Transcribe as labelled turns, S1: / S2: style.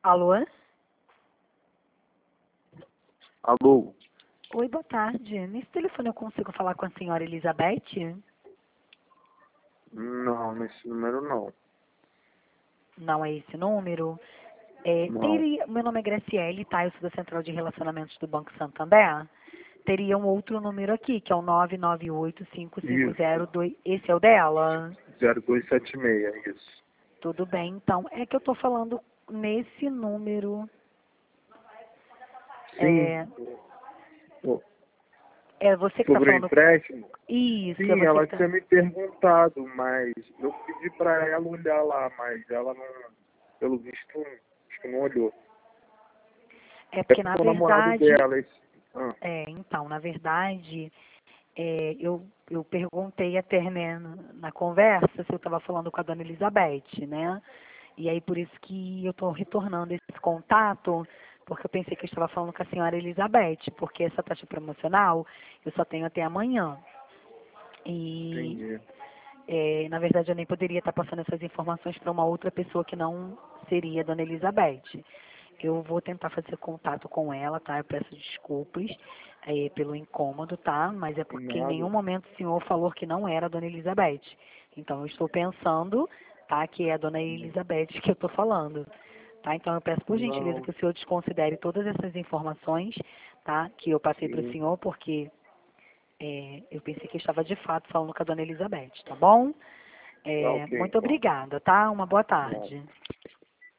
S1: Alô?
S2: Alô?
S1: Oi, boa tarde. Nesse telefone eu consigo falar com a senhora Elizabeth?
S2: Não, nesse número não.
S1: Não é esse número?
S2: Não.
S1: Meu nome é Graciele, tá? Eu sou da Central de Relacionamentos do Banco Santander. Teria um outro número aqui, que é o
S2: Isso.
S1: 998-550-2. Esse é o dela?
S2: 0276, isso.
S1: Tudo bem, então. É que eu tô falando nesse número.
S2: Sim.
S1: É,
S2: Pô,
S1: é você que tá
S2: sobre o
S1: falando.
S2: empréstimo?
S1: Isso, é
S2: Sim,
S1: você
S2: ela
S1: que tá.
S2: tinha me perguntado, mas eu pedi pra ela olhar lá, mas ela não, pelo visto, acho que não olhou.
S1: É
S2: É
S1: porque, na
S2: pro namorado
S1: verdade,
S2: dela esse. Ah,
S1: então, na verdade, eu perguntei até, né, na conversa se eu estava falando com a dona Elizabeth, né? E aí por isso que eu estou retornando esse contato, porque eu pensei que eu estava falando com a senhora Elizabeth, porque essa taxa promocional eu só tenho até amanhã. E,
S2: entendi.
S1: na verdade, eu nem poderia estar passando essas informações para uma outra pessoa que não seria a dona Elizabeth. Eu vou tentar fazer contato com ela, tá? Eu peço desculpas pelo incômodo, tá? Mas é porque em nenhum
S2: Nada.
S1: momento o senhor falou que não era a dona Elizabeth. Então eu estou pensando, tá? Que é a dona Elizabeth que eu estou falando. Tá? Então eu peço por gentileza
S2: Não,
S1: que o senhor desconsidere todas essas informações, tá? Que eu passei para o
S2: sim.
S1: senhor, porque eu pensei que eu estava de fato falando com a dona Elizabeth, tá bom?
S2: Tá ok,
S1: Muito
S2: então.
S1: obrigada, tá? Uma boa
S2: Nada.
S1: tarde.